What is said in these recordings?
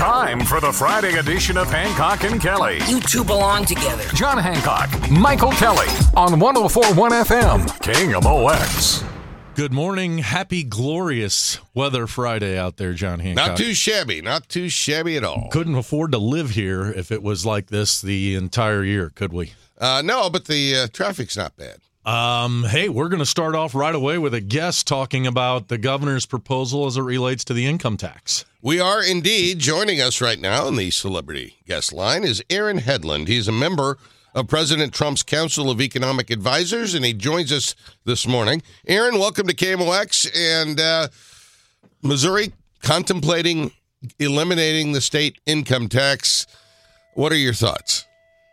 Time for the Friday edition of Hancock and Kelly. You two belong together. John Hancock, Michael Kelly on 104.1 FM, KMOX. Good morning. Happy, glorious weather Friday out there, John Hancock. Not too shabby. Not too shabby at all. Couldn't afford to live here if it was like this the entire year, could we? No, but the traffic's not bad. Hey, we're going to start off right away with a guest talking about the governor's proposal as it relates to the income tax. We are indeed. Joining us right now in the celebrity guest line is Aaron Hedlund. He's a member of President Trump's Council of Economic Advisors, and he joins us this morning. Aaron, welcome to KMOX. And Missouri contemplating eliminating the state income tax. What are your thoughts?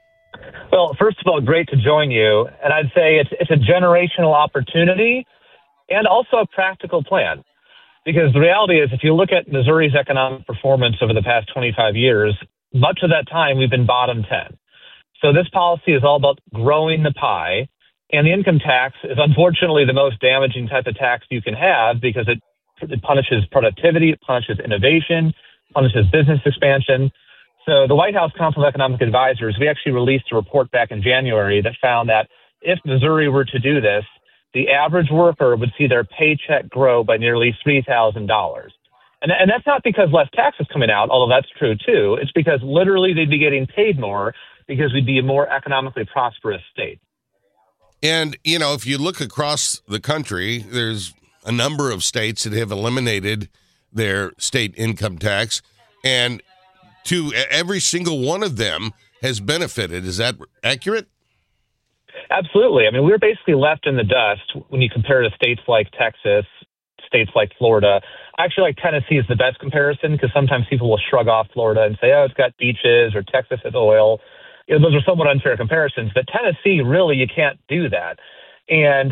Well, first of all, great to join you. And I'd say it's a generational opportunity and also a practical plan. Because the reality is, if you look at Missouri's economic performance over the past 25 years, much of that time we've been bottom 10. So this policy is all about growing the pie. And the income tax is unfortunately the most damaging type of tax you can have because it punishes productivity, it punishes innovation, punishes business expansion. So the White House Council of Economic Advisors, we actually released a report back in January that found that if Missouri were to do this, the average worker would see their paycheck grow by nearly $3,000. And that's not because less taxes coming out, although that's true too. It's because literally they'd be getting paid more because we'd be a more economically prosperous state. And, you know, if you look across the country, there's a number of states that have eliminated their state income tax, and to every single one of them has benefited. Is that accurate? Absolutely. I mean, we're basically left in the dust when you compare to states like Texas, states like Florida. I actually like Tennessee is the best comparison because sometimes people will shrug off Florida and say, oh, it's got beaches, or Texas has oil. You know, those are somewhat unfair comparisons. But Tennessee, really, you can't do that. And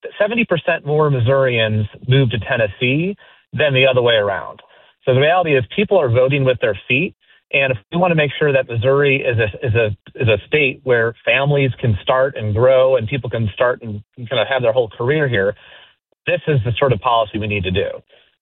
70% more Missourians moved to Tennessee than the other way around. So the reality is people are voting with their feet. And if we want to make sure that Missouri is a state where families can start and grow and people can start and kind of have their whole career here, this is the sort of policy we need to do.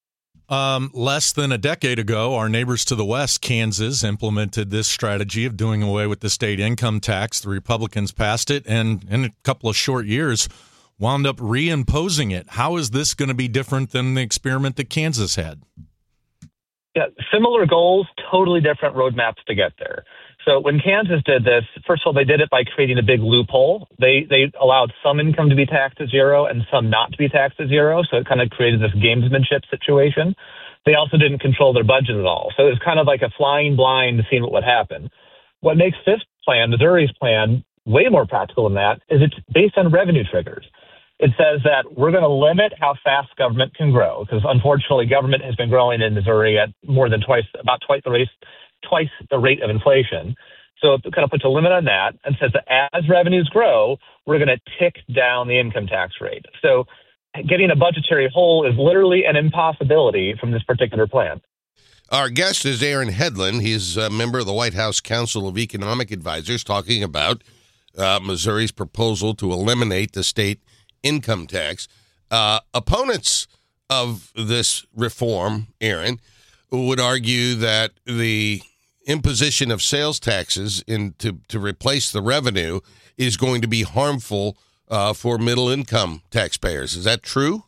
Less than a decade ago, our neighbors to the west, Kansas, implemented this strategy of doing away with the state income tax. The Republicans passed it, and in a couple of short years, wound up reimposing it. How is this going to be different than the experiment that Kansas had? Yeah, similar goals, totally different roadmaps to get there. So when Kansas did this, first of all, they did it by creating a big loophole. They allowed some income to be taxed at zero and some not to be taxed at zero. So it kind of created this gamesmanship situation. They also didn't control their budget at all. So it was kind of like a flying blind to seeing what would happen. What makes this plan, Missouri's plan, way more practical than that is it's based on revenue triggers. It says that we're going to limit how fast government can grow because unfortunately government has been growing in Missouri at more than twice the rate of inflation. So it kind of puts a limit on that and says that as revenues grow, we're going to tick down the income tax rate. So getting a budgetary hole is literally an impossibility from this particular plan. Our guest is Aaron Hedlund. He's a member of the White House Council of Economic Advisors talking about Missouri's proposal to eliminate the state income tax. Opponents of this reform, Aaron, would argue that the imposition of sales taxes to replace the revenue is going to be harmful for middle-income taxpayers. Is that true?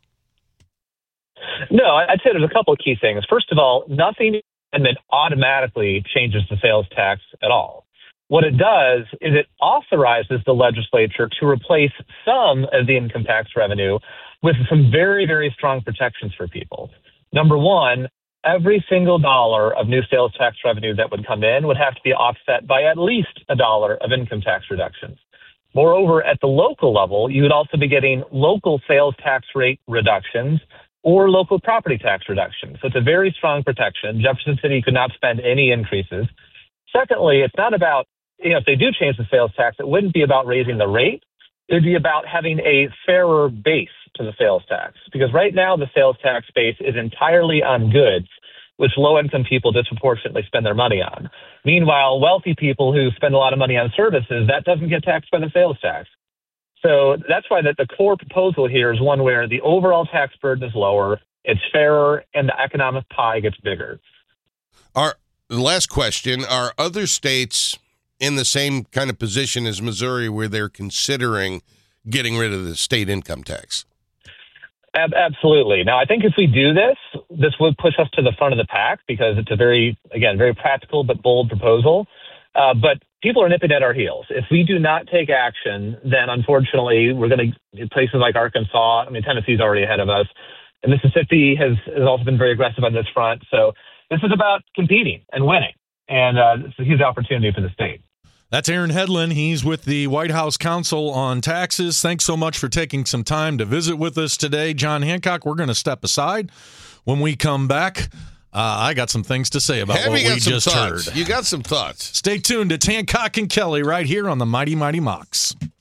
No, I'd say there's a couple of key things. First of all, nothing automatically changes the sales tax at all. What it does is it authorizes the legislature to replace some of the income tax revenue with some very, very strong protections for people. Number one, every single dollar of new sales tax revenue that would come in would have to be offset by at least $1 of income tax reductions. Moreover, at the local level, you would also be getting local sales tax rate reductions or local property tax reductions. So it's a very strong protection. Jefferson City could not spend any increases. Secondly, it's not about, if they do change the sales tax, it wouldn't be about raising the rate. It would be about having a fairer base to the sales tax. Because right now, the sales tax base is entirely on goods, which low-income people disproportionately spend their money on. Meanwhile, wealthy people who spend a lot of money on services, that doesn't get taxed by the sales tax. So that's why the core proposal here is one where the overall tax burden is lower, it's fairer, and the economic pie gets bigger. The last question, are other states in the same kind of position as Missouri where they're considering getting rid of the state income tax? Absolutely. Now, I think if we do this, this would push us to the front of the pack because it's a very practical but bold proposal. But people are nipping at our heels. If we do not take action, then unfortunately we're going to places like Arkansas. I mean, Tennessee's already ahead of us. And Mississippi has also been very aggressive on this front. So this is about competing and winning. And it's a huge opportunity for the state. That's Aaron Hedlund. He's with the White House Council on Taxes. Thanks so much for taking some time to visit with us today. John Hancock, we're going to step aside. When we come back, I got some things to say about what we just heard. You got some thoughts. Stay tuned. It's Hancock and Kelly right here on the Mighty Mighty Mocs.